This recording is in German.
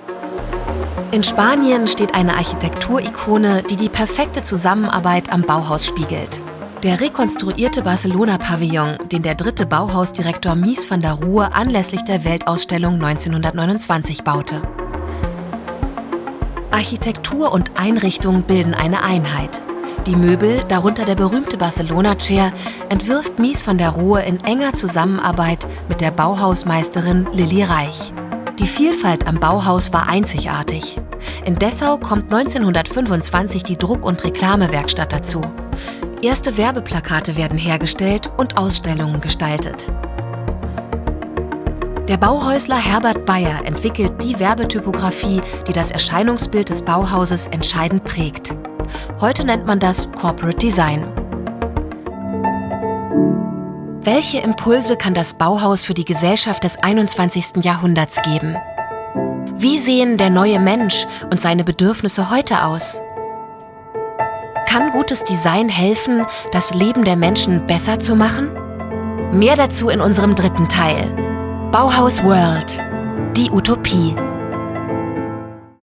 In Spanien steht eine Architekturikone, die die perfekte Zusammenarbeit am Bauhaus spiegelt. Der rekonstruierte Barcelona-Pavillon, den der dritte Bauhausdirektor Mies van der Rohe anlässlich der Weltausstellung 1929 baute. Architektur und Einrichtung bilden eine Einheit. Die Möbel, darunter der berühmte Barcelona-Chair, entwirft Mies van der Rohe in enger Zusammenarbeit mit der Bauhausmeisterin Lilly Reich. Die Vielfalt am Bauhaus war einzigartig. In Dessau kommt 1925 die Druck- und Reklamewerkstatt dazu. Erste Werbeplakate werden hergestellt und Ausstellungen gestaltet. Der Bauhäusler Herbert Bayer entwickelt die Werbetypografie, die das Erscheinungsbild des Bauhauses entscheidend prägt. Heute nennt man das Corporate Design. Welche Impulse kann das Bauhaus für die Gesellschaft des 21. Jahrhunderts geben? Wie sehen der neue Mensch und seine Bedürfnisse heute aus? Kann gutes Design helfen, das Leben der Menschen besser zu machen? Mehr dazu in unserem dritten Teil. Bauhaus World – die Utopie.